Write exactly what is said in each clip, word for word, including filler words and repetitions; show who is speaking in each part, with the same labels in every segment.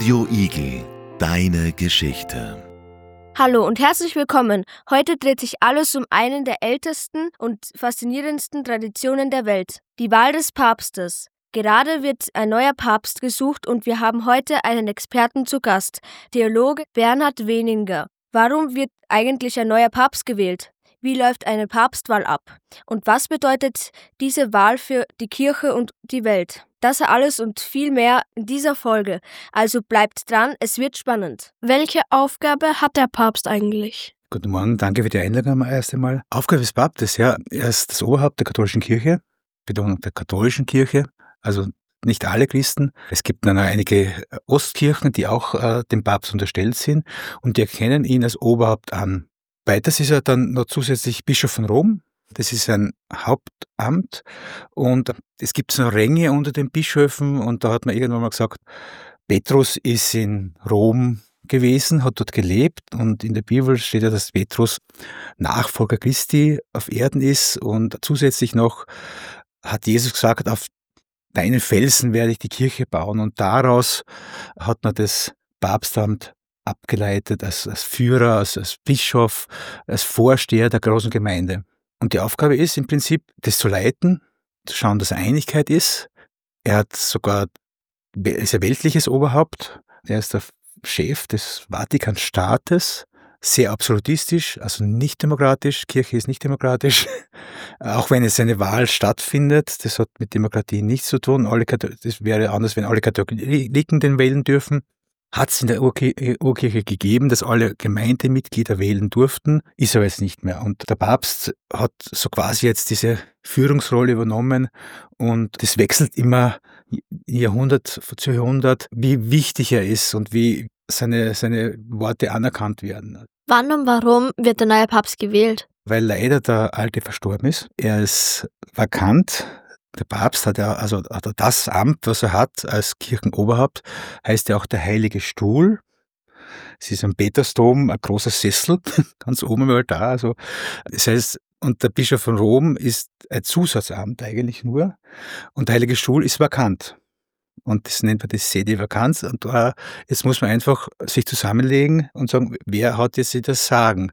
Speaker 1: Radio Igel, deine Geschichte.
Speaker 2: Hallo und herzlich willkommen. Heute dreht sich alles um einen der ältesten und faszinierendsten Traditionen der Welt, die Wahl des Papstes. Gerade wird ein neuer Papst gesucht und wir haben heute einen Experten zu Gast, Theologe Bernhard Weninger. Warum wird eigentlich ein neuer Papst gewählt? Wie läuft eine Papstwahl ab? Und was bedeutet diese Wahl für die Kirche und die Welt? Das alles und viel mehr in dieser Folge. Also bleibt dran, es wird spannend.
Speaker 3: Welche Aufgabe hat der Papst eigentlich?
Speaker 4: Guten Morgen, danke für die Einladung erst einmal. Aufgabe des Papstes, ja, er ist das Oberhaupt der katholischen Kirche, Betonung der katholischen Kirche, also nicht alle Christen. Es gibt dann einige Ostkirchen, die auch äh, dem Papst unterstellt sind und die erkennen ihn als Oberhaupt an. Weiters ist er dann noch zusätzlich Bischof von Rom. Das ist ein Hauptamt und es gibt noch Ränge unter den Bischöfen und da hat man irgendwann mal gesagt, Petrus ist in Rom gewesen, hat dort gelebt und in der Bibel steht ja, dass Petrus Nachfolger Christi auf Erden ist und zusätzlich noch hat Jesus gesagt, auf deinen Felsen werde ich die Kirche bauen und daraus hat man das Papstamt abgeleitet als, als Führer, als, als Bischof, als Vorsteher der großen Gemeinde. Und die Aufgabe ist im Prinzip, das zu leiten, zu schauen, dass Einigkeit ist. Er hat sogar, ist ein weltliches Oberhaupt, er ist der Chef des Vatikanstaates, sehr absolutistisch, also nicht demokratisch, Kirche ist nicht demokratisch, auch wenn jetzt eine Wahl stattfindet, das hat mit Demokratie nichts zu tun, alle Kathol- das wäre anders, wenn alle Katholiken den wählen dürfen. Hat es in der Urkirche, Urkirche gegeben, dass alle Gemeindemitglieder wählen durften, ist aber jetzt nicht mehr. Und der Papst hat so quasi jetzt diese Führungsrolle übernommen und das wechselt immer Jahrhundert zu Jahrhundert, wie wichtig er ist und wie seine, seine Worte anerkannt werden.
Speaker 3: Wann und warum wird der neue Papst gewählt?
Speaker 4: Weil leider der Alte verstorben ist. Er ist vakant. Der Papst hat ja, also hat das Amt, was er hat als Kirchenoberhaupt, heißt ja auch der Heilige Stuhl. Es ist am Petersdom ein großer Sessel, ganz oben im Altar. Also, das heißt, und der Bischof von Rom ist ein Zusatzamt eigentlich nur. Und der Heilige Stuhl ist vakant. Und das nennt man das Sede Vacanz. Und äh, jetzt muss man einfach sich zusammenlegen und sagen, wer hat jetzt das Sagen?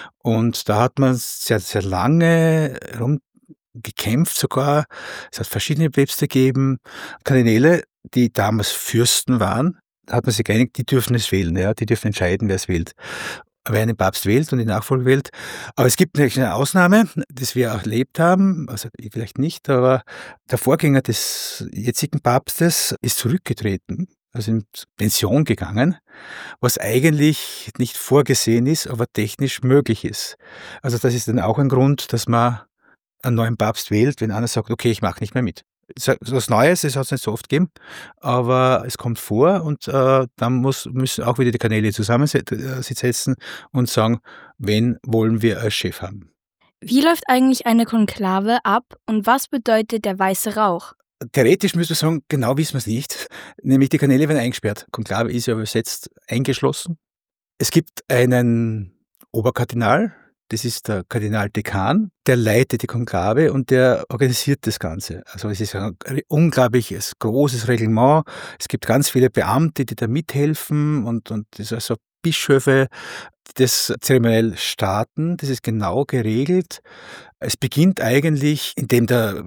Speaker 4: Und da hat man sehr, sehr lange rum gekämpft sogar. Es hat verschiedene Päpste gegeben. Kardinäle, die damals Fürsten waren, da hat man sich geeinigt, die dürfen es wählen, ja, die dürfen entscheiden, wer es wählt. Wer einen Papst wählt und die Nachfolge wählt. Aber es gibt natürlich eine Ausnahme, das wir auch erlebt haben, also vielleicht nicht, aber der Vorgänger des jetzigen Papstes ist zurückgetreten, also in Pension gegangen, was eigentlich nicht vorgesehen ist, aber technisch möglich ist. Also das ist dann auch ein Grund, dass man einen neuen Papst wählt, wenn einer sagt, okay, ich mache nicht mehr mit. So was Neues, das hat es nicht so oft gegeben, aber es kommt vor und äh, dann muss, müssen auch wieder die Kanäle zusammensetzen und sagen, wen wollen wir als Chef haben.
Speaker 3: Wie läuft eigentlich eine Konklave ab und was bedeutet der weiße Rauch?
Speaker 4: Theoretisch müsste man sagen, genau wissen wir es nicht, nämlich die Kanäle werden eingesperrt. Konklave ist ja übersetzt eingeschlossen. Es gibt einen Oberkardinal, das ist der Kardinaldekan, der leitet die Konklave und der organisiert das Ganze. Also es ist ein unglaubliches, großes Reglement. Es gibt ganz viele Beamte, die da mithelfen und, und das ist also Bischöfe, die das zeremoniell starten. Das ist genau geregelt. Es beginnt eigentlich, indem der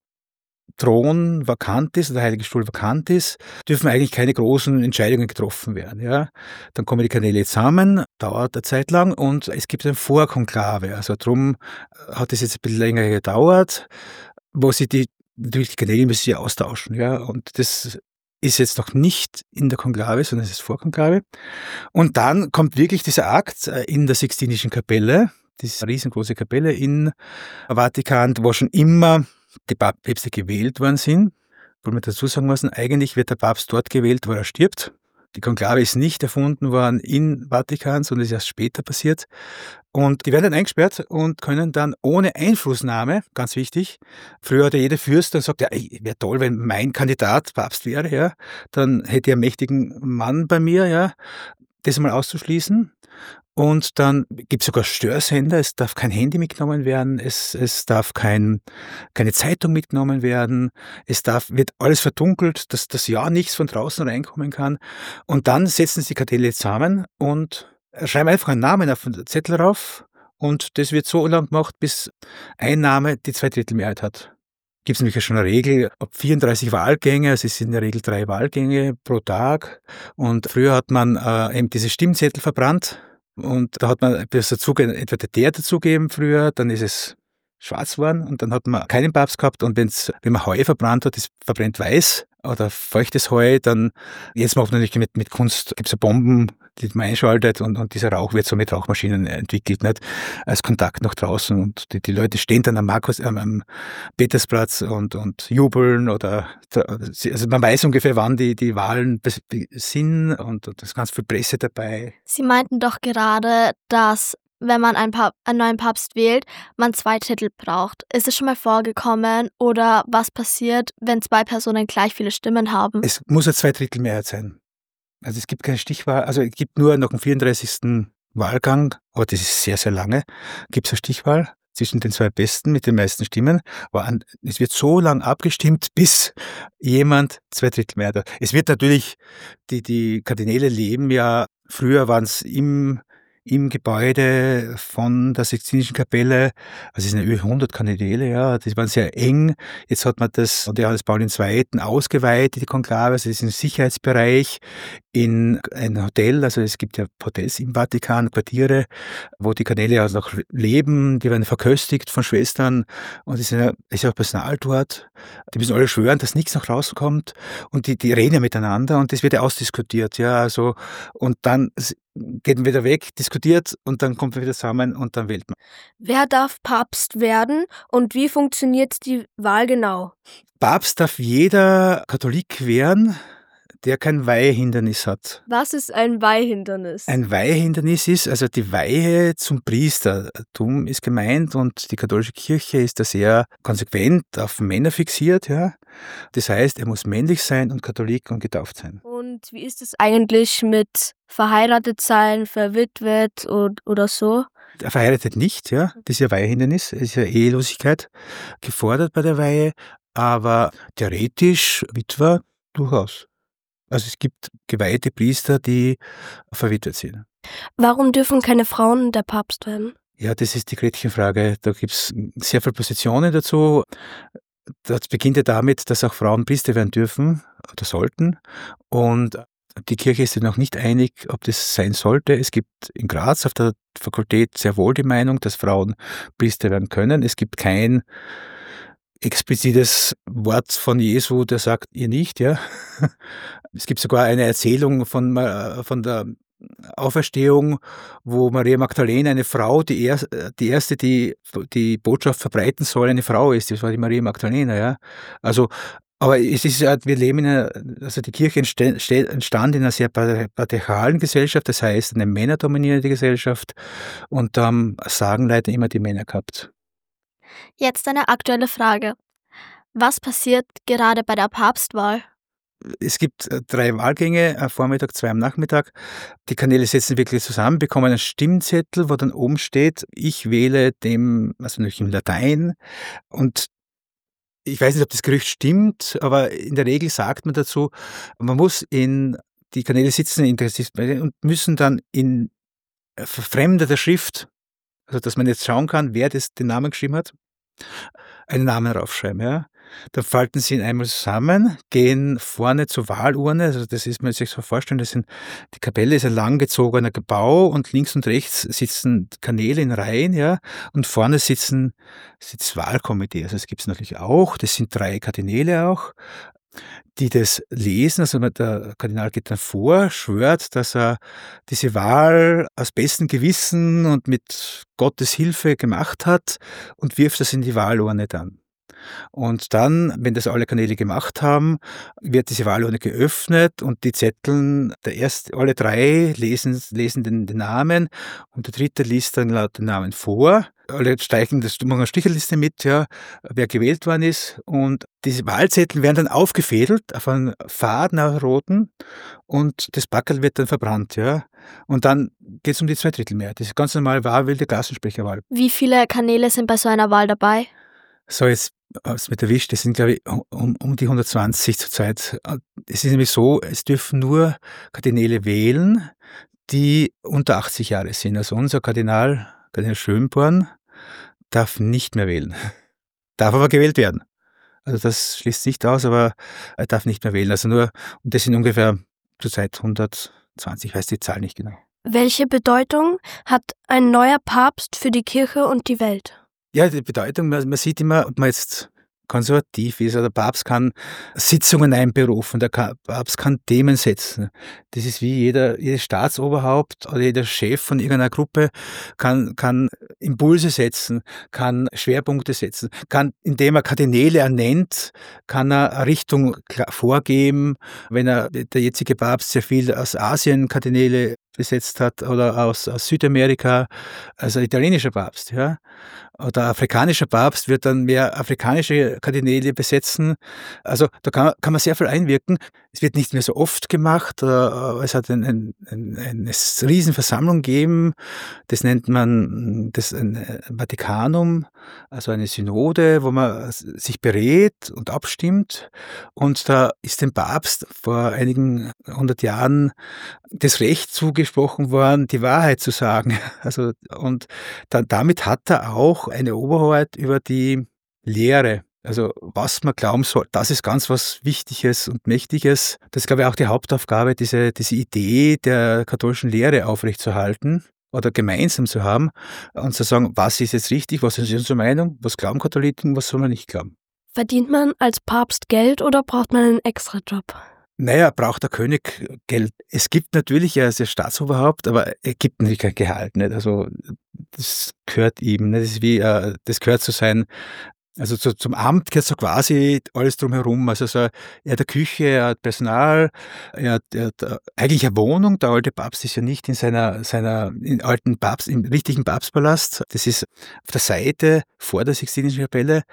Speaker 4: Thron vakant ist, der Heilige Stuhl vakant ist, dürfen eigentlich keine großen Entscheidungen getroffen werden. Ja. Dann kommen die Kanäle zusammen, dauert eine Zeit lang und es gibt eine Vorkonklave. Also darum hat es jetzt ein bisschen länger gedauert, wo sie die, natürlich die Kanäle müssen sie austauschen. Ja. Und das ist jetzt noch nicht in der Konklave, sondern es ist Vorkonklave. Und dann kommt wirklich dieser Akt in der Sixtinischen Kapelle, diese riesengroße Kapelle in Vatikan, wo schon immer die Päpste gewählt worden sind. Wollen wir dazu sagen müssen, eigentlich wird der Papst dort gewählt, wo er stirbt. Die Konklave ist nicht erfunden worden in Vatikan, sondern ist erst später passiert. Und die werden dann eingesperrt und können dann ohne Einflussnahme, ganz wichtig, früher hat ja jeder Fürst dann sagt, ja, wäre toll, wenn mein Kandidat Papst wäre, ja, dann hätte ich einen mächtigen Mann bei mir, ja, das mal auszuschließen. Und dann gibt es sogar Störsender, es darf kein Handy mitgenommen werden, es, es darf kein, keine Zeitung mitgenommen werden, es darf, wird alles verdunkelt, dass das ja nichts von draußen reinkommen kann. Und dann setzen sie die Kanäle zusammen und schreiben einfach einen Namen auf den Zettel rauf und das wird so lange gemacht, bis ein Name die Zweidrittelmehrheit hat. Gibt es nämlich ja schon eine Regel, ab vierunddreißig Wahlgänge, also es sind in der Regel drei Wahlgänge pro Tag und früher hat man äh, eben diese Stimmzettel verbrannt. Und da hat man das dazugeben, entweder der dazugeben früher, dann ist es schwarz geworden und dann hat man keinen Papst gehabt und wenn's, wenn man Heu verbrannt hat, das verbrennt weiß oder feuchtes Heu, dann, jetzt macht man natürlich mit, mit Kunst, gibt es ja Bomben, die man einschaltet und, und dieser Rauch wird so mit Rauchmaschinen entwickelt, nicht? Als Kontakt nach draußen und die, die Leute stehen dann am Markus, am, am Petersplatz und, und jubeln oder, also man weiß ungefähr, wann die, die Wahlen sind und, und es ist ganz viel Presse dabei.
Speaker 5: Sie meinten doch gerade, dass wenn man einen, Pap- einen neuen Papst wählt, man zwei Titel braucht. Ist es schon mal vorgekommen oder was passiert, wenn zwei Personen gleich viele Stimmen haben?
Speaker 4: Es muss eine Zweidrittelmehrheit sein. Also es gibt keine Stichwahl, also es gibt nur nach dem vierunddreißigsten Wahlgang, aber das ist sehr, sehr lange, gibt es eine Stichwahl zwischen den zwei Besten mit den meisten Stimmen. Aber an, es wird so lang abgestimmt, bis jemand Zweidrittelmehrheit hat. Es wird natürlich, die, die Kardinäle leben ja, früher waren es im im Gebäude von der Sixtinischen Kapelle, also es sind ja über hundert Kardinäle, ja, das waren sehr eng. Jetzt hat man das unter Johannes Paul der Zweite. ausgeweitet, die Konklave, also es ist ein Sicherheitsbereich in ein Hotel, also es gibt ja Hotels im Vatikan, Quartiere, wo die Kardinäle also noch leben, die werden verköstigt von Schwestern und es ist ja, ist ja auch Personal dort. Die müssen alle schwören, dass nichts nach draußen kommt und die, die reden ja miteinander und das wird ja ausdiskutiert, ja, also und dann geht man wieder weg, diskutiert und dann kommt man wieder zusammen und dann wählt man.
Speaker 2: Wer darf Papst werden und wie funktioniert die Wahl genau?
Speaker 4: Papst darf jeder Katholik werden, der kein Weihehindernis hat.
Speaker 2: Was ist ein Weihhindernis?
Speaker 4: Ein Weihehindernis ist, also die Weihe zum Priestertum ist gemeint und die katholische Kirche ist da sehr konsequent auf Männer fixiert, ja. Das heißt, er muss männlich sein und Katholik und getauft sein.
Speaker 2: Und wie ist es eigentlich mit verheiratet sein, verwitwet oder, oder so?
Speaker 4: Er verheiratet nicht, ja. Das ist ja Weihehindernis, es ist ja Ehelosigkeit gefordert bei der Weihe, aber theoretisch Witwer durchaus. Also es gibt geweihte Priester, die verwitwet sind.
Speaker 5: Warum dürfen keine Frauen der Papst werden?
Speaker 4: Ja, das ist die Gretchenfrage. Da gibt es sehr viele Positionen dazu. Das beginnt ja damit, dass auch Frauen Priester werden dürfen oder sollten. Und die Kirche ist sich noch nicht einig, ob das sein sollte. Es gibt in Graz auf der Fakultät sehr wohl die Meinung, dass Frauen Priester werden können. Es gibt kein explizites Wort von Jesu, der sagt, ihr nicht, ja. Es gibt sogar eine Erzählung von, von der Auferstehung, wo Maria Magdalena, eine Frau, die, er, die erste, die die Botschaft verbreiten soll, eine Frau ist. Das war die Maria Magdalena, ja. Also, aber es ist ja, wir leben in einer, also die Kirche entstand in einer sehr patriarchalen Gesellschaft, das heißt eine männerdominierte Gesellschaft und da haben Sagenleiter immer die Männer gehabt.
Speaker 5: Jetzt eine aktuelle Frage. Was passiert gerade bei der Papstwahl?
Speaker 4: Es gibt drei Wahlgänge, am Vormittag, zwei am Nachmittag. Die Kanäle setzen wirklich zusammen, bekommen einen Stimmzettel, wo dann oben steht, ich wähle dem, also natürlich in Latein. Und ich weiß nicht, ob das Gerücht stimmt, aber in der Regel sagt man dazu, man muss in, die Kanäle sitzen in, und müssen dann in verfremdeter Schrift, also dass man jetzt schauen kann, wer das den Namen geschrieben hat, einen Namen raufschreiben, ja. Dann falten sie ihn einmal zusammen, gehen vorne zur Wahlurne, also das ist, man sich so vorstellen, das sind, die Kapelle ist ein langgezogener Bau und links und rechts sitzen Kanäle in Reihen, ja, und vorne sitzen, sitzt das Wahlkomitee, also das gibt es natürlich auch, das sind drei Kardinäle auch, die das lesen, also der Kardinal geht dann vor, schwört, dass er diese Wahl aus bestem Gewissen und mit Gottes Hilfe gemacht hat und wirft das in die Wahlurne dann. Und dann, wenn das alle Kanäle gemacht haben, wird diese Wahlurne geöffnet und die Zetteln, der erste, alle drei lesen, lesen den, den Namen und der dritte liest dann laut den Namen vor. alle streichen das, machen eine Stricherliste mit, ja, wer gewählt worden ist. Und diese Wahlzettel werden dann aufgefädelt auf einen Faden, auf einen roten, und das Packerl wird dann verbrannt, ja. Und dann geht es um die Zweidrittelmehrheit. Das ist ganz normal wahlwilde Klassensprecherwahl.
Speaker 5: Wie viele Kanäle sind bei so einer Wahl dabei?
Speaker 4: So, jetzt hast du mit erwischt, das sind, glaube ich, um, um die hundertzwanzig zurzeit. Es ist nämlich so, es dürfen nur Kardinäle wählen, die unter achtzig Jahre sind. Also unser Kardinal, Kardinal Schönborn, darf nicht mehr wählen. Darf aber gewählt werden. Also das schließt nicht aus, aber er darf nicht mehr wählen. Also nur, und das sind ungefähr zurzeit hundertzwanzig, ich weiß die Zahl nicht genau.
Speaker 2: Welche Bedeutung hat ein neuer Papst für die Kirche und die Welt?
Speaker 4: Ja, die Bedeutung, man, man sieht immer, ob man jetzt konservativ ist, oder der Papst kann Sitzungen einberufen, der Papst kann Themen setzen. Das ist wie jeder, jedes Staatsoberhaupt oder jeder Chef von irgendeiner Gruppe kann, kann Impulse setzen, kann Schwerpunkte setzen, kann, indem er Kardinäle ernennt, kann er eine Richtung vorgeben. Wenn er, der jetzige Papst sehr viel aus Asien Kardinäle besetzt hat oder aus, aus Südamerika, also italienischer Papst, ja. Oder afrikanischer Papst wird dann mehr afrikanische Kardinäle besetzen. Also da kann, kann man sehr viel einwirken. Es wird nicht mehr so oft gemacht. Es hat ein, ein, ein, eine Riesenversammlung gegeben. Das nennt man das ein Vatikanum, also eine Synode, wo man sich berät und abstimmt. Und da ist dem Papst vor einigen hundert Jahren das Recht zugesprochen worden, die Wahrheit zu sagen. Also, und dann, damit hat er auch eine Oberhoheit über die Lehre. Also was man glauben soll, das ist ganz was Wichtiges und Mächtiges. Das ist, glaube ich, auch die Hauptaufgabe, diese, diese Idee der katholischen Lehre aufrechtzuerhalten oder gemeinsam zu haben und zu sagen, was ist jetzt richtig, was ist unsere Meinung, was glauben Katholiken, was soll man nicht glauben.
Speaker 2: Verdient man als Papst Geld oder braucht man einen Extrajob?
Speaker 4: Naja, braucht der König Geld. Es gibt natürlich, er ist ja Staatsoberhaupt, aber er gibt natürlich kein Gehalt. Nicht? Also das gehört ihm. Nicht? Das ist wie, äh, das gehört zu sein, also zu, zum Amt gehört so quasi alles drumherum. Also so, er hat eine Küche, er hat Personal, er hat, er hat eigentlich eine Wohnung. Der alte Papst ist ja nicht in seiner, seiner in alten Papst, im richtigen Papstpalast. Das ist auf der Seite vor der Sixtinischen Kapelle.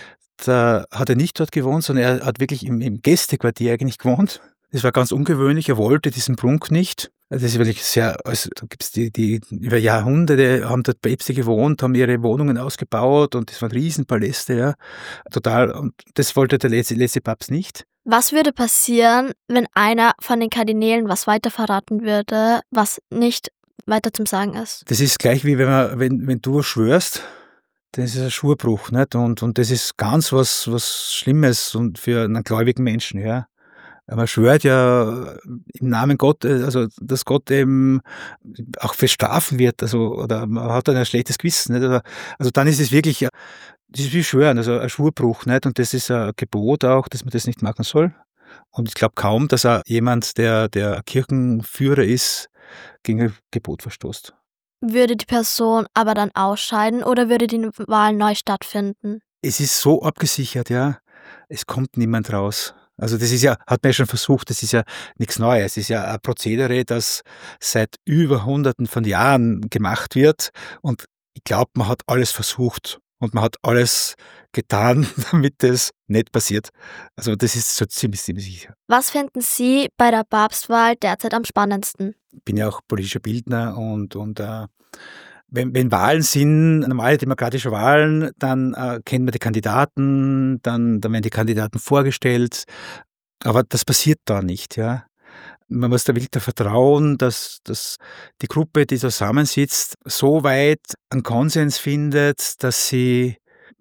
Speaker 4: Da hat er nicht dort gewohnt, sondern er hat wirklich im, im Gästequartier eigentlich gewohnt. Das war ganz ungewöhnlich, er wollte diesen Prunk nicht. Das ist wirklich sehr, also da gibt's die, die, über Jahrhunderte haben dort Päpste gewohnt, haben ihre Wohnungen ausgebaut und das waren Riesenpaläste, ja. Total, und das wollte der letzte, letzte Papst nicht.
Speaker 5: Was würde passieren, wenn einer von den Kardinälen was weiter verraten würde, was nicht weiter zum Sagen ist?
Speaker 4: Das ist gleich wie wenn man, wenn, wenn du schwörst, das ist ein Schwurbruch, nicht? Und, und das ist ganz was, was Schlimmes und für einen gläubigen Menschen, ja. Man schwört ja im Namen Gott, also dass Gott eben auch bestrafen wird, also oder man hat dann ein schlechtes Gewissen, nicht? Also dann ist es wirklich, das ist wie Schwören, also ein Schwurbruch, nicht? Und das ist ein Gebot auch, dass man das nicht machen soll. Und ich glaube kaum, dass auch jemand, der der Kirchenführer ist, gegen ein Gebot verstoßt.
Speaker 5: Würde die Person aber dann ausscheiden oder würde die Wahl neu stattfinden?
Speaker 4: Es ist so abgesichert, ja. Es kommt niemand raus. Also das ist ja, hat man ja schon versucht, das ist ja nichts Neues. Es ist ja ein Prozedere, das seit über Hunderten von Jahren gemacht wird. Und ich glaube, man hat alles versucht und man hat alles getan, damit das nicht passiert. Also das ist so ziemlich, ziemlich sicher.
Speaker 5: Was finden Sie bei der Papstwahl derzeit am spannendsten?
Speaker 4: Ich bin ja auch politischer Bildner und, und äh, wenn, wenn Wahlen sind, normale demokratische Wahlen, dann äh, kennen wir die Kandidaten, dann, dann werden die Kandidaten vorgestellt, aber das passiert da nicht, ja. Man muss da wirklich da vertrauen, dass, dass die Gruppe, die zusammensitzt, so weit einen Konsens findet, dass sie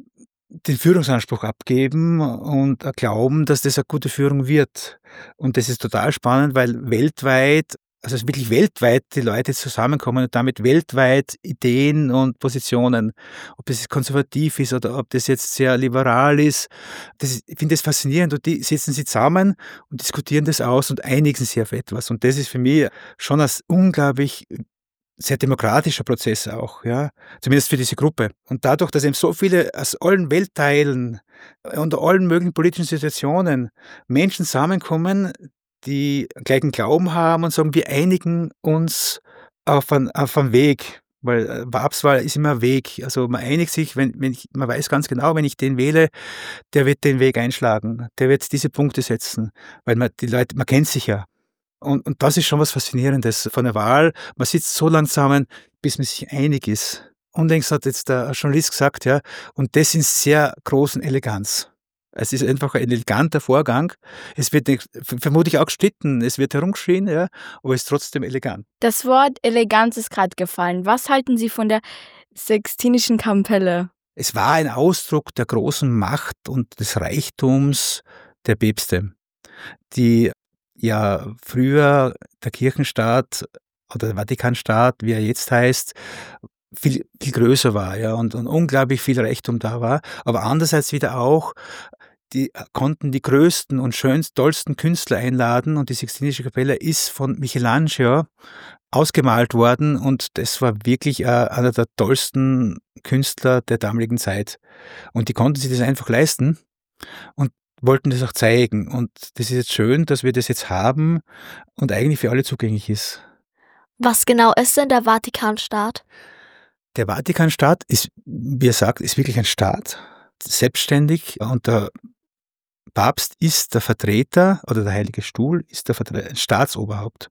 Speaker 4: den Führungsanspruch abgeben und glauben, dass das eine gute Führung wird. Und das ist total spannend, weil weltweit, also wirklich weltweit die Leute zusammenkommen und damit weltweit Ideen und Positionen, ob das jetzt konservativ ist oder ob das jetzt sehr liberal ist, das ist, ich finde das faszinierend und die sitzen sie zusammen und diskutieren das aus und einigen sich auf etwas. Und das ist für mich schon ein unglaublich sehr demokratischer Prozess auch, ja, zumindest für diese Gruppe. Und dadurch, dass eben so viele aus allen Weltteilen, unter allen möglichen politischen Situationen Menschen zusammenkommen, die gleichen Glauben haben und sagen, wir einigen uns auf einen, auf einen Weg, Weil äh, Papstwahl ist immer ein Weg. Also man einigt sich, wenn, wenn ich, man weiß ganz genau, wenn ich den wähle, der wird den Weg einschlagen, der wird diese Punkte setzen, weil man die Leute, man kennt sich ja. Und, und das ist schon was Faszinierendes von der Wahl. Man sitzt so lang zusammen, bis man sich einig ist. Unlängst hat jetzt der Journalist gesagt, ja, und das in sehr großen Eleganz. Es ist einfach ein eleganter Vorgang. Es wird nicht, vermutlich auch gestritten, es wird herumgeschrien, ja, aber es ist trotzdem elegant.
Speaker 3: Das Wort Eleganz ist gerade gefallen. Was halten Sie von der Sixtinischen Kapelle?
Speaker 4: Es war ein Ausdruck der großen Macht und des Reichtums der Päpste, die ja früher der Kirchenstaat oder der Vatikanstaat, wie er jetzt heißt, viel, viel größer war, ja, und, und unglaublich viel Reichtum da war. Aber andererseits wieder auch, die konnten die größten und schönsten, tollsten Künstler einladen und die Sixtinische Kapelle ist von Michelangelo ausgemalt worden und das war wirklich äh, einer der tollsten Künstler der damaligen Zeit. Und die konnten sich das einfach leisten und wollten das auch zeigen. Und das ist jetzt schön, dass wir das jetzt haben und eigentlich für alle zugänglich ist.
Speaker 5: Was genau ist denn der Vatikanstaat?
Speaker 4: Der Vatikanstaat ist, wie er sagt, ist wirklich ein Staat, selbstständig und der Papst ist der Vertreter oder der Heilige Stuhl ist der Vertreter, ein Staatsoberhaupt.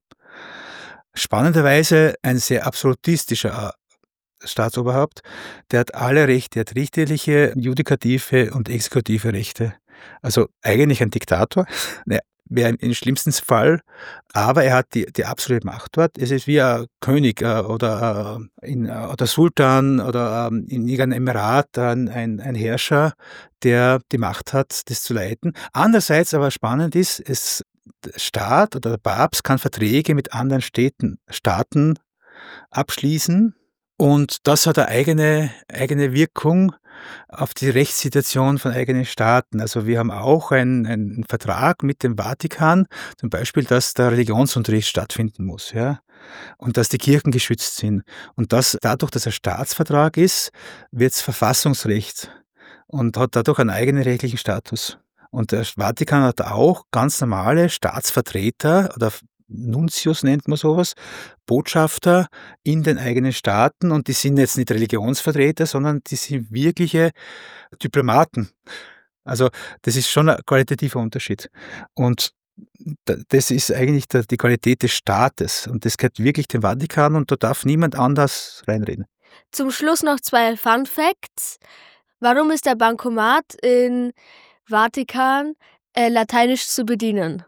Speaker 4: Spannenderweise ein sehr absolutistischer Staatsoberhaupt, der hat alle Rechte, der hat richterliche, judikative und exekutive Rechte. Also eigentlich ein Diktator, ne, wäre im schlimmsten Fall, aber er hat die, die absolute Macht dort. Es ist wie ein König äh, oder, äh, in, äh, oder Sultan oder äh, in irgendeinem Emirat ein, ein, ein Herrscher, der die Macht hat, das zu leiten. Andererseits aber spannend ist, es, der Staat oder der Papst kann Verträge mit anderen Städten, Staaten abschließen und das hat eine eigene, eigene Wirkung auf die Rechtssituation von eigenen Staaten. Also wir haben auch einen, einen Vertrag mit dem Vatikan, zum Beispiel, dass der Religionsunterricht stattfinden muss, ja, und dass die Kirchen geschützt sind. Und das, dadurch, dass er Staatsvertrag ist, wird es Verfassungsrecht und hat dadurch einen eigenen rechtlichen Status. Und der Vatikan hat auch ganz normale Staatsvertreter oder Nuntius nennt man sowas, Botschafter in den eigenen Staaten und die sind jetzt nicht Religionsvertreter, sondern die sind wirkliche Diplomaten. Also das ist schon ein qualitativer Unterschied. Und das ist eigentlich die Qualität des Staates und das gehört wirklich dem Vatikan und da darf niemand anders reinreden.
Speaker 2: Zum Schluss noch zwei Fun Facts. Warum ist der Bankomat in Vatikan äh, lateinisch zu bedienen?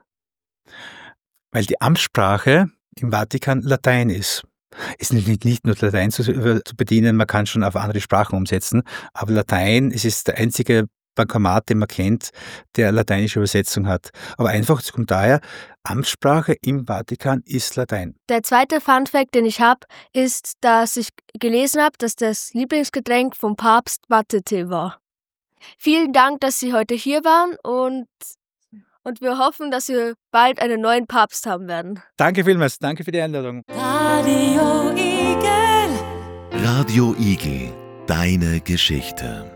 Speaker 4: Weil die Amtssprache im Vatikan Latein ist. Es ist nicht, nicht nur Latein zu, zu bedienen, man kann schon auf andere Sprachen umsetzen, aber Latein, es ist der einzige Bankomat, den man kennt, der lateinische Übersetzung hat. Aber einfach, es kommt daher, Amtssprache im Vatikan ist Latein.
Speaker 2: Der zweite Funfact, den ich habe, ist, dass ich gelesen habe, dass das Lieblingsgetränk vom Papst Watte-Tee war. Vielen Dank, dass Sie heute hier waren und Und wir hoffen, dass wir bald einen neuen Papst haben werden.
Speaker 4: Danke vielmals, danke für die Einladung.
Speaker 1: Radio Igel. Radio Igel, deine Geschichte.